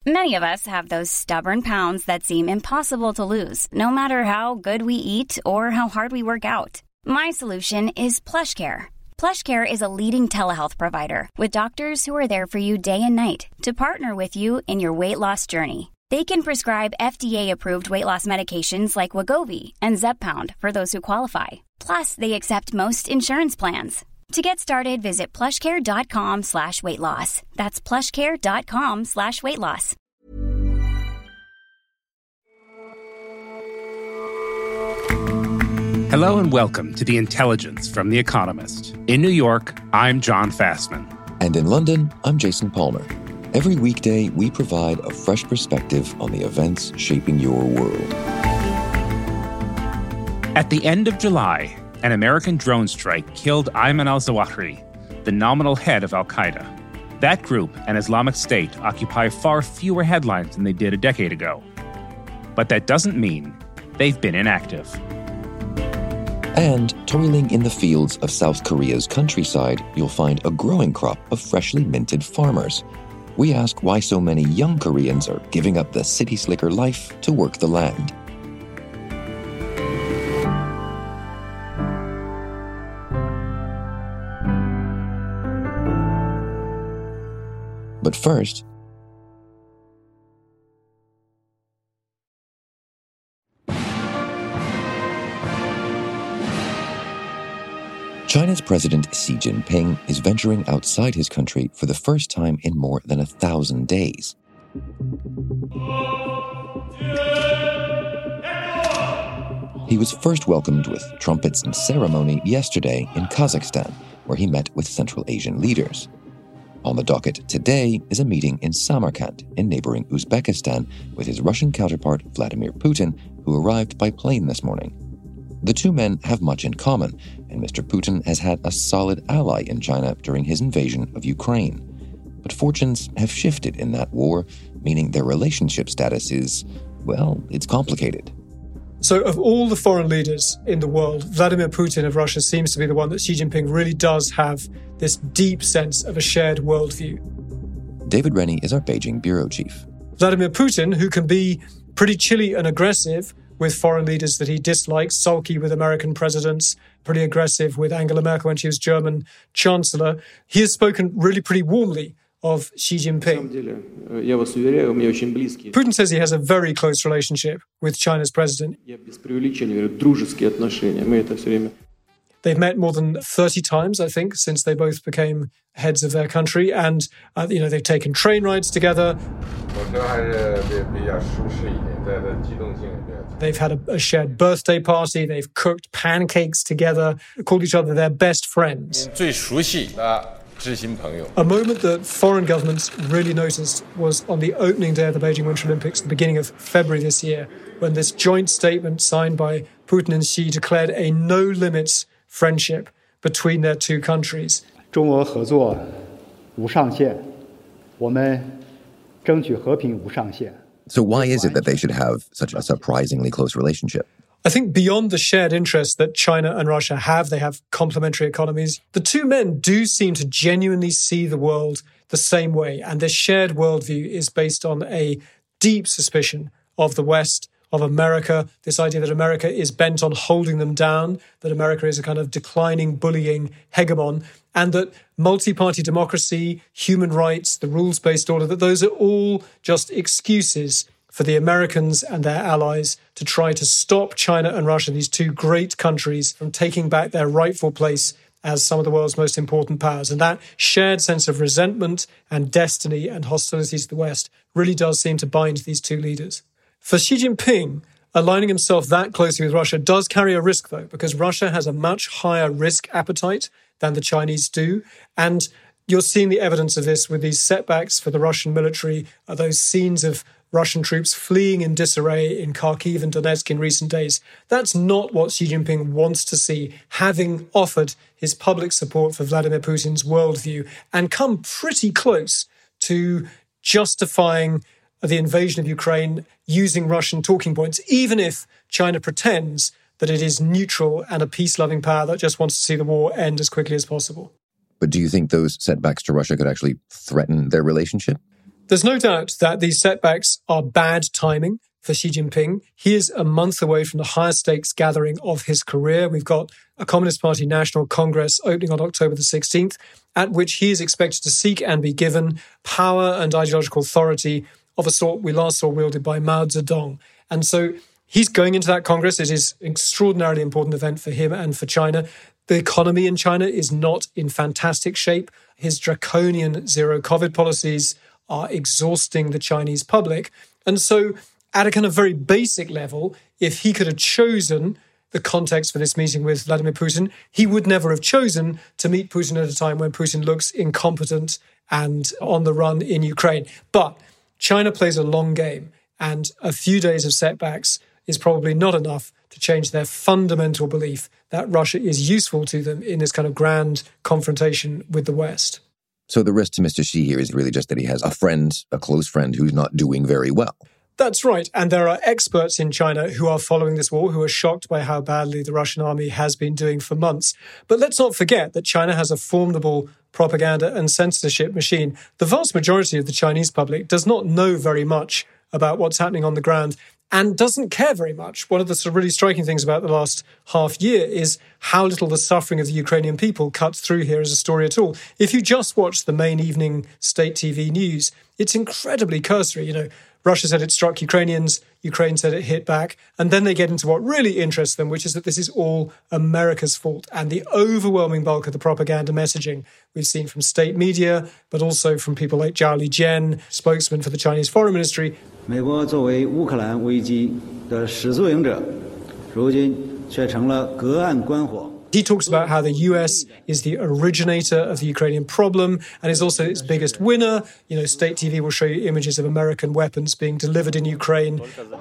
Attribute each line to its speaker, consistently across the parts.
Speaker 1: Many of us have those stubborn pounds that seem impossible to lose, no matter how good we eat or how hard we work out. My solution is PlushCare. PlushCare is a leading telehealth provider with doctors who are there for you day and night to partner with you in your weight loss journey. They can prescribe FDA-approved weight loss medications like Wegovy and Zepbound for those who qualify. Plus, they accept most insurance plans. To get started, visit plushcare.com/weightloss. That's plushcare.com/weightloss.
Speaker 2: Hello and welcome to The Intelligence from The Economist. In New York, I'm John Fastman.
Speaker 3: And in London, I'm Jason Palmer. Every weekday, we provide a fresh perspective on the events shaping your world.
Speaker 2: At the end of July, an American drone strike killed Ayman al-Zawahiri, the nominal head of al-Qaeda. That group and Islamic State occupy far fewer headlines than they did a decade ago. But that doesn't mean they've been inactive.
Speaker 3: And toiling in the fields of South Korea's countryside, you'll find a growing crop of freshly minted farmers. We ask why so many young Koreans are giving up the city slicker life to work the land. But first, China's President Xi Jinping is venturing outside his country for the first time in more than 1,000 days. He was first welcomed with trumpets and ceremony yesterday in Kazakhstan, where he met with Central Asian leaders. On the docket today is a meeting in Samarkand, in neighboring Uzbekistan, with his Russian counterpart Vladimir Putin, who arrived by plane this morning. The two men have much in common, and Mr. Putin has had a solid ally in China during his invasion of Ukraine. But fortunes have shifted in that war, meaning their relationship status is, well, it's complicated.
Speaker 4: So of all the foreign leaders in the world, Vladimir Putin of Russia seems to be the one that Xi Jinping really does have this deep sense of a shared worldview.
Speaker 3: David Rennie is our Beijing bureau chief.
Speaker 4: Vladimir Putin, who can be pretty chilly and aggressive with foreign leaders that he dislikes, sulky with American presidents, pretty aggressive with Angela Merkel when she was German chancellor. He has spoken really pretty warmly of Xi Jinping. Putin says he has a very close relationship with China's president. They've met more than 30 times, I think, since they both became heads of their country. And, they've taken train rides together. They've had a shared birthday party. They've cooked pancakes together, called each other their best friends. A moment that foreign governments really noticed was on the opening day of the Beijing Winter Olympics, the beginning of February this year, when this joint statement signed by Putin and Xi declared a no-limits friendship between their two countries.
Speaker 5: So
Speaker 3: why is it that they should have such a surprisingly close relationship?
Speaker 4: I think beyond the shared interests that China and Russia have, they have complementary economies. The two men do seem to genuinely see the world the same way. And this shared worldview is based on a deep suspicion of the West, of America, this idea that America is bent on holding them down, that America is a kind of declining, bullying hegemon, and that multi-party democracy, human rights, the rules-based order, that those are all just excuses for the Americans and their allies to try to stop China and Russia, these two great countries, from taking back their rightful place as some of the world's most important powers. And that shared sense of resentment and destiny and hostility to the West really does seem to bind these two leaders. For Xi Jinping, aligning himself that closely with Russia does carry a risk, though, because Russia has a much higher risk appetite than the Chinese do. And you're seeing the evidence of this with these setbacks for the Russian military, those scenes of Russian troops fleeing in disarray in Kharkiv and Donetsk in recent days. That's not what Xi Jinping wants to see, having offered his public support for Vladimir Putin's worldview and come pretty close to justifying the invasion of Ukraine using Russian talking points, even if China pretends that it is neutral and a peace-loving power that just wants to see the war end as quickly as possible.
Speaker 3: But do you think those setbacks to Russia could actually threaten their relationship?
Speaker 4: There's no doubt that these setbacks are bad timing for Xi Jinping. He is a month away from the highest stakes gathering of his career. We've got a Communist Party National Congress opening on October the 16th, at which he is expected to seek and be given power and ideological authority of a sort we last saw wielded by Mao Zedong. And so he's going into that Congress. It is an extraordinarily important event for him and for China. The economy in China is not in fantastic shape. His draconian zero COVID policies are exhausting the Chinese public. And so at a kind of very basic level, if he could have chosen the context for this meeting with Vladimir Putin, he would never have chosen to meet Putin at a time when Putin looks incompetent and on the run in Ukraine. But China plays a long game, and a few days of setbacks is probably not enough to change their fundamental belief that Russia is useful to them in this kind of grand confrontation with the West.
Speaker 3: So the risk to Mr. Xi here is really just that he has a friend, a close friend, who's not doing very well.
Speaker 4: That's right. And there are experts in China who are following this war, who are shocked by how badly the Russian army has been doing for months. But let's not forget that China has a formidable propaganda and censorship machine. The vast majority of the Chinese public does not know very much about what's happening on the ground and doesn't care very much. One of the sort of really striking things about the last half year is how little the suffering of the Ukrainian people cuts through here as a story at all. If you just watch the main evening state TV news, it's incredibly cursory. You know, Russia said it struck Ukrainians, Ukraine said it hit back, and then they get into what really interests them, which is that this is all America's fault. And the overwhelming bulk of the propaganda messaging we've seen from state media, but also from people like Zhao Lijian, spokesman for the Chinese Foreign Ministry.
Speaker 5: 美国作为乌克兰危机的始作俑者，如今却成了隔岸观火。
Speaker 4: He talks about how the US is the originator of the Ukrainian problem and is also its biggest winner. You know, state TV will show you images of American weapons being delivered in Ukraine.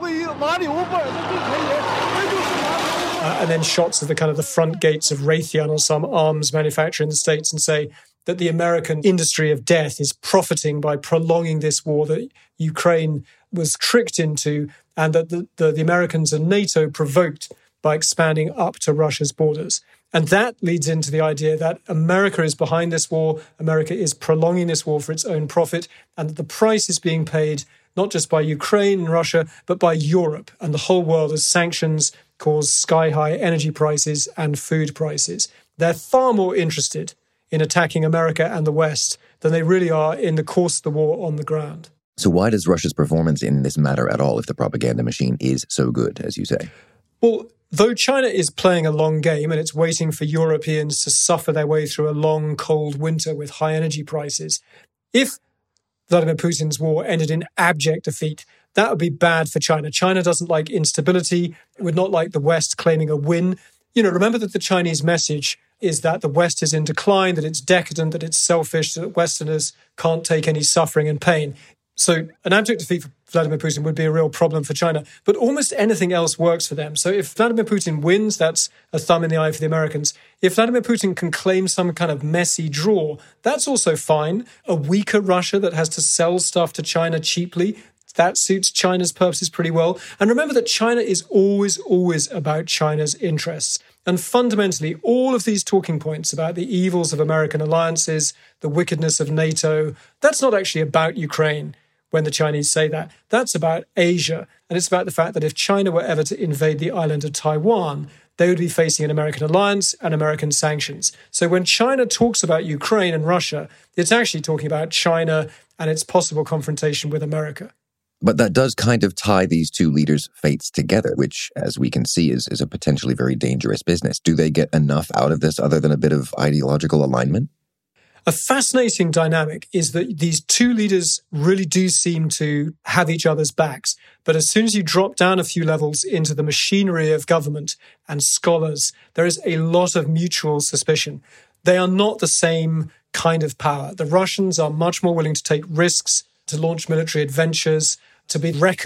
Speaker 4: And then shots of the kind of the front gates of Raytheon or some arms manufacturer in the States, and say that the American industry of death is profiting by prolonging this war that Ukraine was tricked into, and that the Americans and NATO provoked by expanding up to Russia's borders. And that leads into the idea that America is behind this war, America is prolonging this war for its own profit, and that the price is being paid not just by Ukraine and Russia, but by Europe and the whole world as sanctions cause sky-high energy prices and food prices. They're far more interested in attacking America and the West than they really are in the course of the war on the ground.
Speaker 3: So why does Russia's performance in this matter at all if the propaganda machine is so good, as you say?
Speaker 4: Well, though China is playing a long game and it's waiting for Europeans to suffer their way through a long, cold winter with high energy prices, if Vladimir Putin's war ended in abject defeat, that would be bad for China. China doesn't like instability. It would not like the West claiming a win. You know, remember that the Chinese message is that the West is in decline, that it's decadent, that it's selfish, that Westerners can't take any suffering and pain. So an abject defeat for Vladimir Putin would be a real problem for China. But almost anything else works for them. So if Vladimir Putin wins, that's a thumb in the eye for the Americans. If Vladimir Putin can claim some kind of messy draw, that's also fine. A weaker Russia that has to sell stuff to China cheaply, that suits China's purposes pretty well. And remember that China is always, always about China's interests. And fundamentally, all of these talking points about the evils of American alliances, the wickedness of NATO, that's not actually about Ukraine. When the Chinese say that, that's about Asia. And it's about the fact that if China were ever to invade the island of Taiwan, they would be facing an American alliance and American sanctions. So when China talks about Ukraine and Russia, it's actually talking about China and its possible confrontation with America.
Speaker 3: But that does kind of tie these two leaders' fates together, which, as we can see, is a potentially very dangerous business. Do they get enough out of this other than a bit of ideological alignment?
Speaker 4: A fascinating dynamic is that these two leaders really do seem to have each other's backs. But as soon as you drop down a few levels into the machinery of government and scholars, there is a lot of mutual suspicion. They are not the same kind of power. The Russians are much more willing to take risks, to launch military adventures, to be wreckers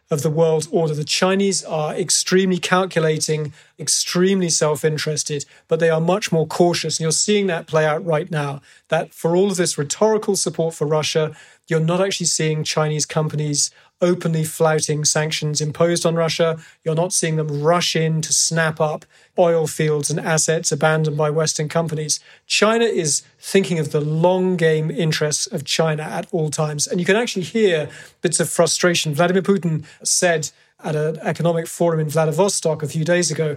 Speaker 4: of the world order. The Chinese are extremely calculating, extremely self-interested, but they are much more cautious. And you're seeing that play out right now, that for all of this rhetorical support for Russia, you're not actually seeing Chinese companies openly flouting sanctions imposed on Russia. You're not seeing them rush in to snap up oil fields and assets abandoned by Western companies. China is thinking of the long game interests of China at all times. And you can actually hear bits of frustration. Vladimir Putin said at an economic forum in Vladivostok a few days ago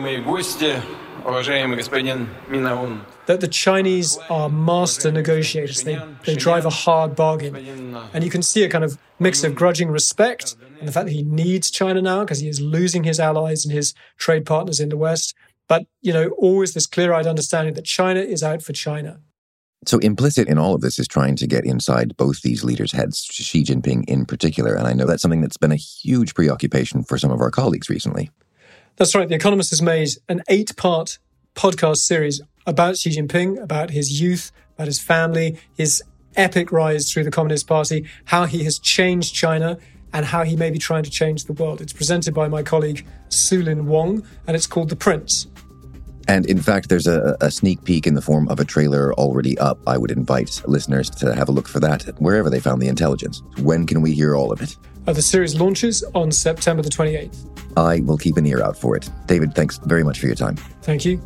Speaker 4: that the Chinese are master negotiators. They drive a hard bargain. And you can see a kind of mix of grudging respect and the fact that he needs China now because he is losing his allies and his trade partners in the West. But, always this clear-eyed understanding that China is out for China.
Speaker 3: So implicit in all of this is trying to get inside both these leaders' heads, Xi Jinping in particular. And I know that's something that's been a huge preoccupation for some of our colleagues recently.
Speaker 4: That's right. The Economist has made an 8-part podcast series about Xi Jinping, about his youth, about his family, his epic rise through the Communist Party, how he has changed China, and how he may be trying to change the world. It's presented by my colleague Sulin Wong, and it's called The Prince.
Speaker 3: And in fact, there's a sneak peek in the form of a trailer already up. I would invite listeners to have a look for that wherever they found the intelligence. When can we hear all of it?
Speaker 4: The series launches on September the 28th.
Speaker 3: I will keep an ear out for it. David, thanks very much for your time.
Speaker 4: Thank you.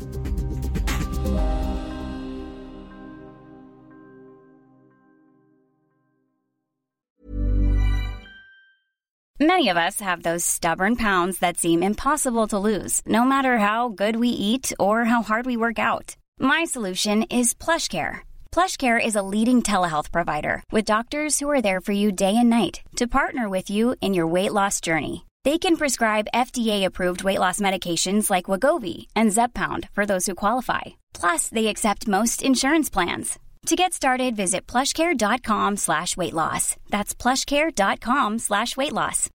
Speaker 1: Many of us have those stubborn pounds that seem impossible to lose, no matter how good we eat or how hard we work out. My solution is PlushCare. PlushCare is a leading telehealth provider with doctors who are there for you day and night to partner with you in your weight loss journey. They can prescribe FDA-approved weight loss medications like Wegovy and Zepbound for those who qualify. Plus, they accept most insurance plans. To get started, visit plushcare.com/weightloss. That's plushcare.com/weightloss.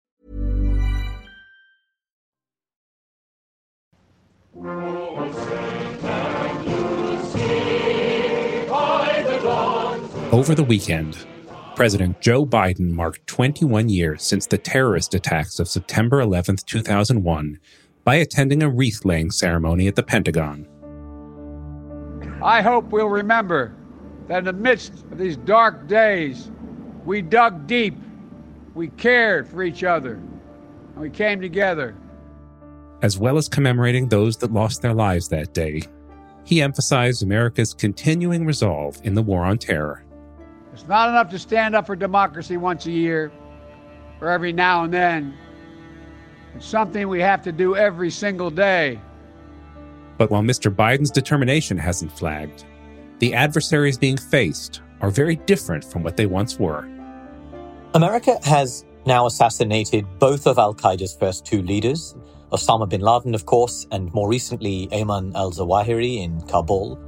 Speaker 2: Over the weekend, President Joe Biden marked 21 years since the terrorist attacks of September 11, 2001, by attending a wreath-laying ceremony at the Pentagon.
Speaker 6: I hope we'll remember that in the midst of these dark days, we dug deep, we cared for each other, and we came together.
Speaker 2: As well as commemorating those that lost their lives that day, he emphasized America's continuing resolve in the war on terror.
Speaker 6: It's not enough to stand up for democracy once a year or every now and then. It's something we have to do every single day.
Speaker 2: But while Mr. Biden's determination hasn't flagged, the adversaries being faced are very different from what they once were.
Speaker 7: America has now assassinated both of al-Qaeda's first 2 leaders, Osama bin Laden, of course, and more recently Ayman al-Zawahiri in Kabul.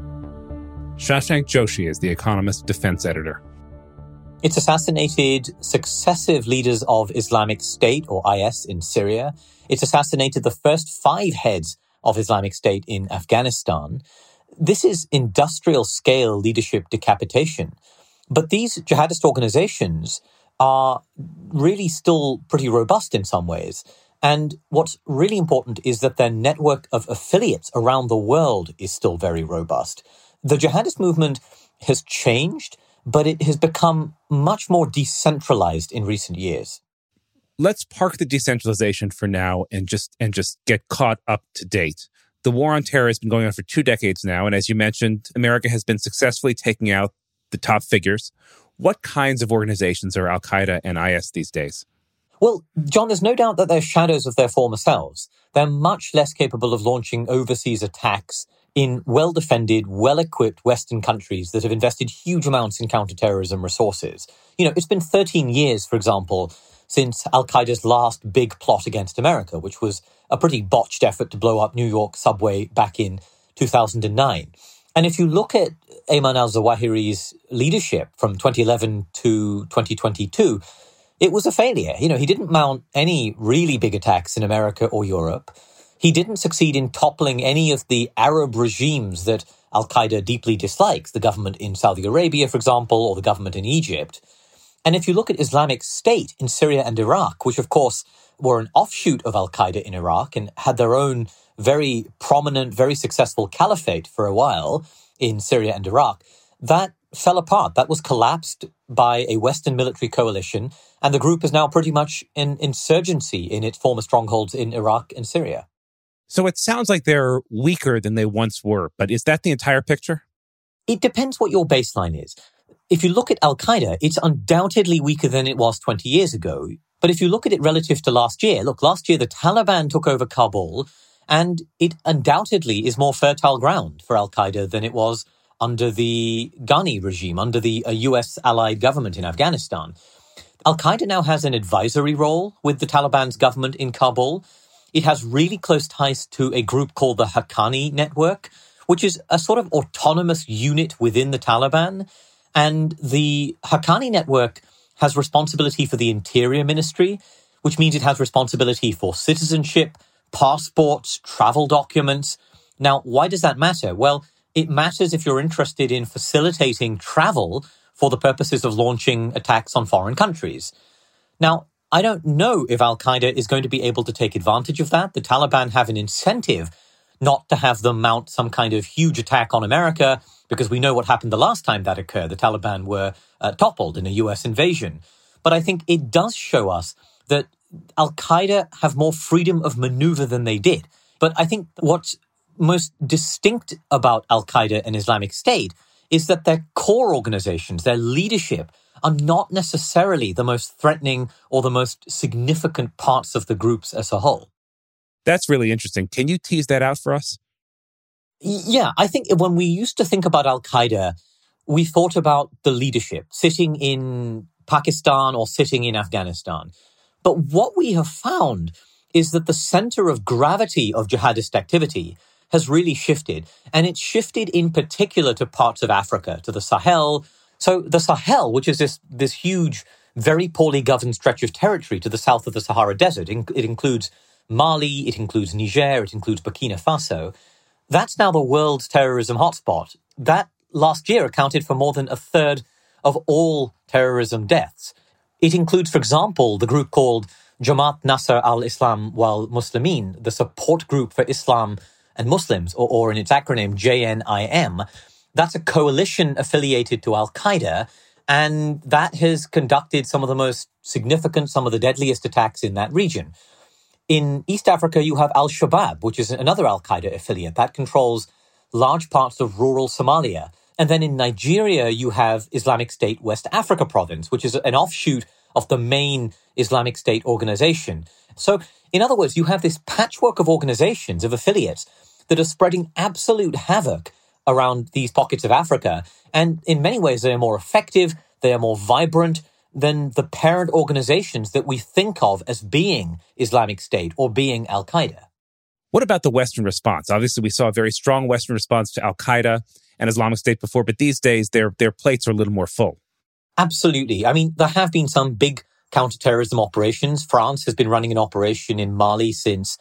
Speaker 2: Shashank Joshi is The Economist defense editor.
Speaker 7: It's assassinated successive leaders of Islamic State, or IS, in Syria. It's assassinated the first 5 heads of Islamic State in Afghanistan. This is industrial-scale leadership decapitation. But these jihadist organizations are really still pretty robust in some ways. And what's really important is that their network of affiliates around the world is still very robust. The jihadist movement has changed, but it has become much more decentralized in recent years.
Speaker 2: Let's park the decentralization for now and just get caught up to date. The war on terror has been going on for 2 decades now, and as you mentioned, America has been successfully taking out the top figures. What kinds of organizations are Al-Qaeda and IS these days?
Speaker 7: Well, John, there's no doubt that they're shadows of their former selves. They're much less capable of launching overseas attacks in well-defended, well-equipped Western countries that have invested huge amounts in counterterrorism resources. It's been 13 years, for example, since al-Qaeda's last big plot against America, which was a pretty botched effort to blow up New York subway back in 2009. And if you look at Ayman al-Zawahiri's leadership from 2011 to 2022, it was a failure. He didn't mount any really big attacks in America or Europe. He didn't succeed in toppling any of the Arab regimes that al-Qaeda deeply dislikes, the government in Saudi Arabia, for example, or the government in Egypt. And if you look at Islamic State in Syria and Iraq, which of course were an offshoot of Al-Qaeda in Iraq and had their own very prominent, very successful caliphate for a while in Syria and Iraq, that fell apart. That was collapsed by a Western military coalition, and the group is now pretty much in insurgency in its former strongholds in Iraq and Syria.
Speaker 2: So it sounds like they're weaker than they once were, but is that the entire picture?
Speaker 7: It depends what your baseline is. If you look at Al-Qaeda, it's undoubtedly weaker than it was 20 years ago. But if you look at it relative to last year, last year the Taliban took over Kabul, and it undoubtedly is more fertile ground for Al-Qaeda than it was under the Ghani regime, under the US-allied government in Afghanistan. Al-Qaeda now has an advisory role with the Taliban's government in Kabul. It has really close ties to a group called the Haqqani Network, which is a sort of autonomous unit within the Taliban. And the Haqqani Network has responsibility for the Interior Ministry, which means it has responsibility for citizenship, passports, travel documents. Now, why does that matter? Well, it matters if you're interested in facilitating travel for the purposes of launching attacks on foreign countries. Now, I don't know if Al-Qaeda is going to be able to take advantage of that. The Taliban have an incentive not to have them mount some kind of huge attack on America, because we know what happened the last time that occurred. The Taliban were toppled in a US invasion. But I think it does show us that Al-Qaeda have more freedom of maneuver than they did. But I think what's most distinct about Al-Qaeda and Islamic State is that their core organizations, their leadership, are not necessarily the most threatening or the most significant parts of the groups as a whole.
Speaker 2: That's really interesting. Can you tease that out for us?
Speaker 7: Yeah, I think when we used to think about Al-Qaeda, we thought about the leadership sitting in Pakistan or sitting in Afghanistan. But what we have found is that the center of gravity of jihadist activity has really shifted. And it's shifted in particular to parts of Africa, to the Sahel. So the Sahel, which is this huge, very poorly governed stretch of territory to the south of the Sahara Desert, it includes Mali, it includes Niger, it includes Burkina Faso. That's now the world's terrorism hotspot. That last year accounted for more than a third of all terrorism deaths. It includes, for example, the group called Jamaat Nasr al-Islam wal Muslimin, the support group for Islam and Muslims, or in its acronym, JNIM. That's a coalition affiliated to Al-Qaeda, and that has conducted some of the most significant, some of the deadliest attacks in that region. In East Africa, you have Al-Shabaab, which is another Al-Qaeda affiliate that controls large parts of rural Somalia. And then in Nigeria, you have Islamic State West Africa Province, which is an offshoot of the main Islamic State organization. So, in other words, you have this patchwork of organizations, of affiliates, that are spreading absolute havoc around these pockets of Africa. And in many ways, they are more effective, they are more vibrant than the parent organizations that we think of as being Islamic State or being Al-Qaeda.
Speaker 2: What about the Western response? Obviously, we saw a very strong Western response to Al-Qaeda and Islamic State before, but these days their plates are a little more full.
Speaker 7: Absolutely. I mean, there have been some big counterterrorism operations. France has been running an operation in Mali since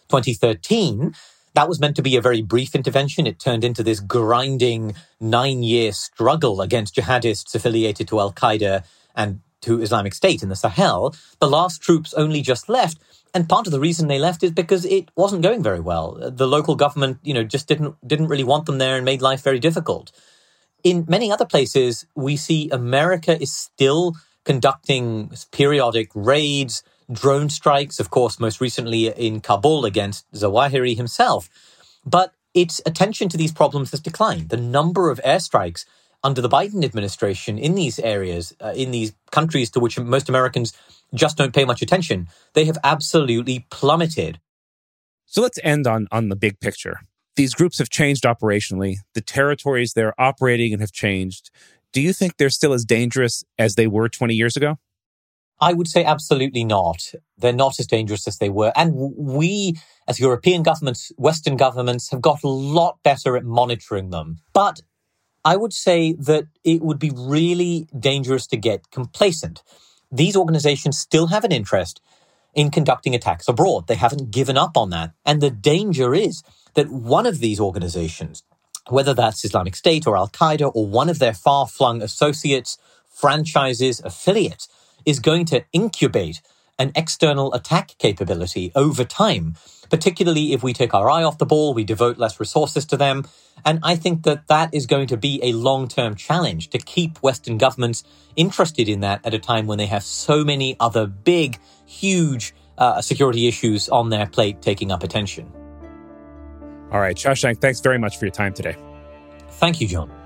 Speaker 7: 2013. That was meant to be a very brief intervention. It turned into this grinding 9-year struggle against jihadists affiliated to Al-Qaeda and to Islamic State in the Sahel. The last troops only just left. And part of the reason they left is because it wasn't going very well. The local government, just didn't really want them there and made life very difficult. In many other places, we see America is still conducting periodic raids, drone strikes, of course, most recently in Kabul against Zawahiri himself. But its attention to these problems has declined. The number of airstrikes under the Biden administration in these areas, in these countries to which most Americans just don't pay much attention, they have absolutely plummeted.
Speaker 2: So let's end on the big picture. These groups have changed operationally. The territories they're operating in have changed. Do you think they're still as dangerous as they were 20 years ago?
Speaker 7: I would say absolutely not. They're not as dangerous as they were. And we, as European governments, Western governments, have got a lot better at monitoring them. But I would say that it would be really dangerous to get complacent. These organizations still have an interest in conducting attacks abroad. They haven't given up on that. And the danger is that one of these organizations, whether that's Islamic State or Al-Qaeda or one of their far-flung associates, franchises affiliate is going to incubate an external attack capability over time, particularly if we take our eye off the ball, we devote less resources to them. And I think that that is going to be a long-term challenge to keep Western governments interested in that at a time when they have so many other big, huge security issues on their plate taking up attention.
Speaker 2: All right, Shashank, thanks very much for your time today.
Speaker 7: Thank you, John.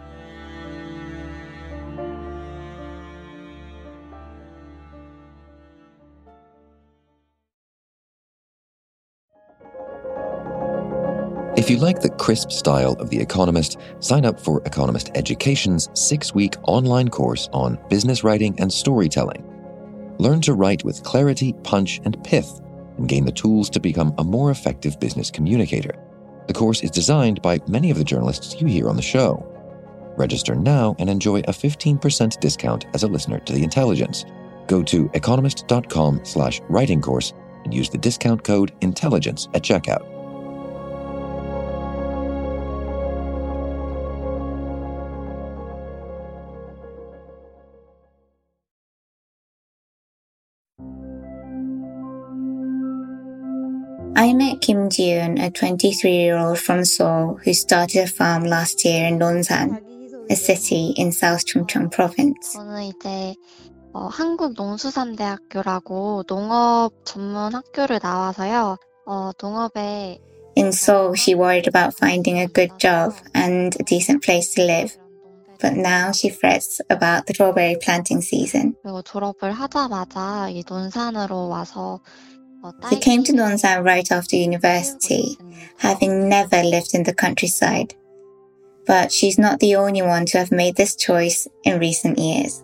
Speaker 3: If you like the crisp style of The Economist, sign up for Economist Education's 6-week online course on business writing and storytelling. Learn to write with clarity, punch, and pith, and gain the tools to become a more effective business communicator. The course is designed by many of the journalists you hear on the show. Register now and enjoy a 15% discount as a listener to The Intelligence. Go to economist.com/writing course and use the discount code INTELLIGENCE at checkout.
Speaker 8: I met Kim Ji-eun, a 23-year-old from Seoul who started a farm last year in Nonsan, a city in South Chungcheong province.
Speaker 9: 저는 이제 한국농수산대학교라고 농업 전문 학교를 나와서요. 농업에
Speaker 8: In Seoul, she worried about finding a good job and a decent place to live. But now she frets about the strawberry planting season.
Speaker 9: 그리고 졸업을 하자마자 이 논산으로 와서
Speaker 8: She came to Nonsan right after university, having never lived in the countryside. But she's not the only one to have made this choice in recent years.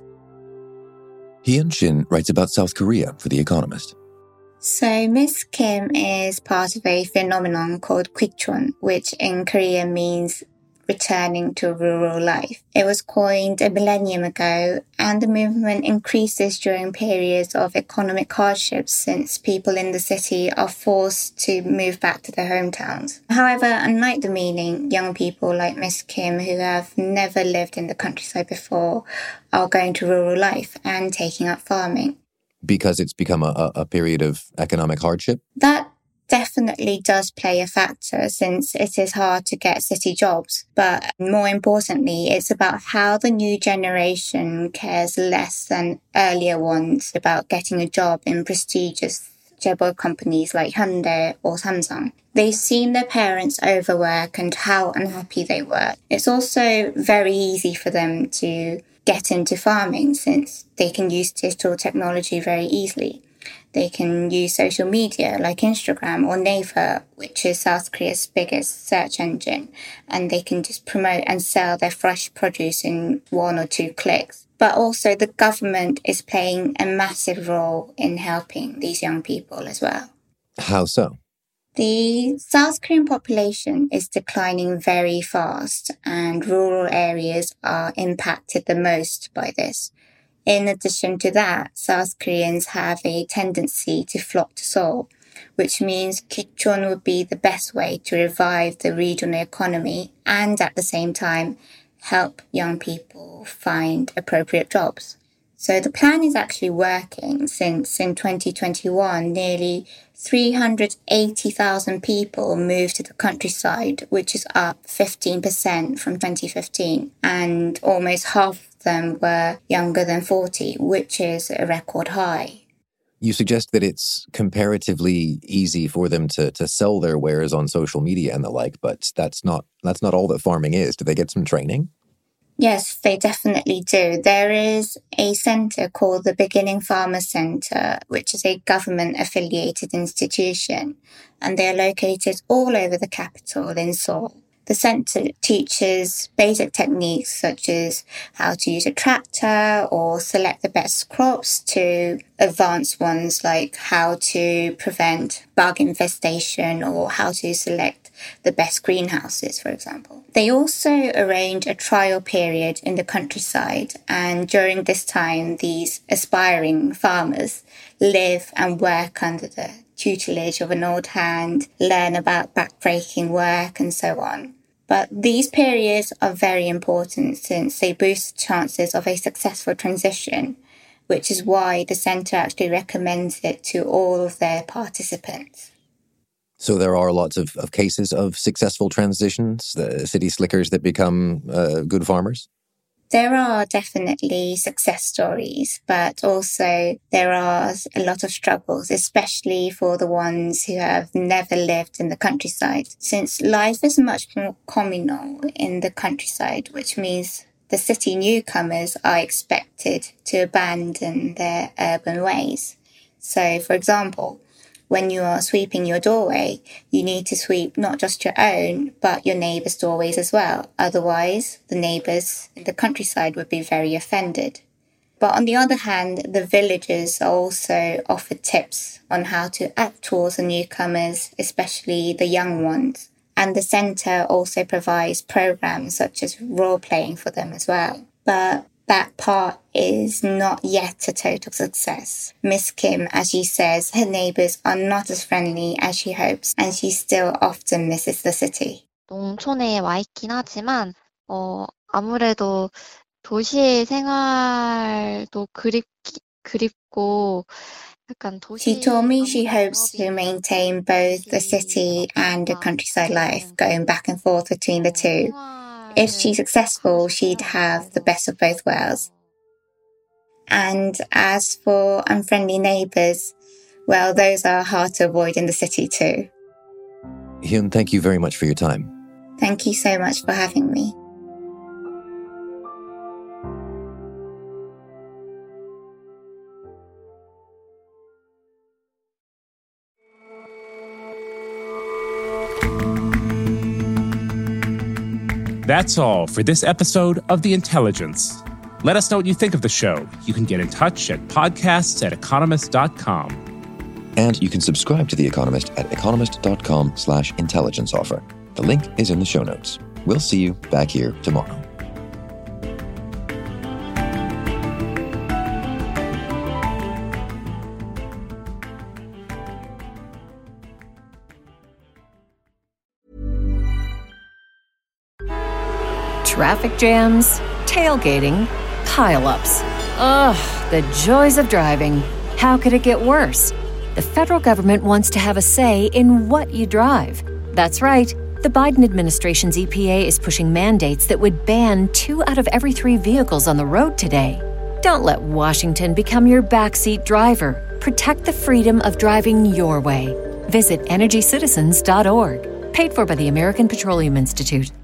Speaker 3: Hyun Shin writes about South Korea for The Economist.
Speaker 8: So Miss Kim is part of a phenomenon called Kwichon, which in Korean means returning to rural life. It was coined a millennium ago, and the movement increases during periods of economic hardships since people in the city are forced to move back to their hometowns. However, unlike the meaning, young people like Miss Kim who have never lived in the countryside before are going to rural life and taking up farming.
Speaker 3: Because it's become a period of economic hardship?
Speaker 8: That definitely does play a factor since it is hard to get city jobs. But more importantly, it's about how the new generation cares less than earlier ones about getting a job in prestigious chaebol companies like Hyundai or Samsung. They've seen their parents overwork and how unhappy they were. It's also very easy for them to get into farming since they can use digital technology very easily. They can use social media like Instagram or Naver, which is South Korea's biggest search engine, and they can just promote and sell their fresh produce in 1 or 2 clicks. But also the government is playing a massive role in helping these young people as well.
Speaker 3: How so?
Speaker 8: The South Korean population is declining very fast, and rural areas are impacted the most by this. In addition to that, South Koreans have a tendency to flock to Seoul, which means Kwichon would be the best way to revive the regional economy and at the same time help young people find appropriate jobs. So the plan is actually working since in 2021, nearly 380,000 people moved to the countryside, which is up 15% from 2015. And almost half of them were younger than 40, which is a record high.
Speaker 3: You suggest that it's comparatively easy for them to sell their wares on social media and the like, but that's not all that farming is. Do they get some training?
Speaker 8: Yes, they definitely do. There is a centre called the Beginning Farmer Centre, which is a government-affiliated institution, and they are located all over the capital in Seoul. The centre teaches basic techniques such as how to use a tractor or select the best crops to advanced ones like how to prevent bug infestation or how to select the best greenhouses, for example. They also arrange a trial period in the countryside, and during this time, these aspiring farmers live and work under the tutelage of an old hand, learn about backbreaking work and so on. But these periods are very important since they boost chances of a successful transition, which is why the centre actually recommends it to all of their participants.
Speaker 3: So there are lots of cases of successful transitions, the city slickers that become good farmers?
Speaker 8: There are definitely success stories, but also there are a lot of struggles, especially for the ones who have never lived in the countryside, since life is much more communal in the countryside, which means the city newcomers are expected to abandon their urban ways. So, for example, when you are sweeping your doorway, you need to sweep not just your own, but your neighbours' doorways as well. Otherwise, the neighbours in the countryside would be very offended. But on the other hand, the villagers are also offered tips on how to act towards the newcomers, especially the young ones. And the centre also provides programmes such as role-playing for them as well. But that part is not yet a total success. Miss Kim, as she says, her neighbours are not as friendly as she hopes, and she still often misses the city.
Speaker 9: 농촌에 와 있긴 하지만 아무래도 도시의 생활도 그립고 약간 도시.
Speaker 8: She told me she hopes to maintain both the city and the countryside life, going back and forth between the two. If she's successful, she'd have the best of both worlds. And as for unfriendly neighbours, well, those are hard to avoid in the city too.
Speaker 3: Hyun, thank you very much for your time.
Speaker 8: Thank you so much for having me.
Speaker 2: That's all for this episode of The Intelligence. Let us know what you think of the show. You can get in touch at podcasts@economist.com.
Speaker 3: And you can subscribe to The Economist at economist.com/intelligence offer. The link is in the show notes. We'll see you back here tomorrow.
Speaker 10: Traffic jams, tailgating, pile-ups. Ugh, the joys of driving. How could it get worse? The federal government wants to have a say in what you drive. That's right. The Biden administration's EPA is pushing mandates that would ban 2 out of every 3 vehicles on the road today. Don't let Washington become your backseat driver. Protect the freedom of driving your way. Visit EnergyCitizens.org. Paid for by the American Petroleum Institute.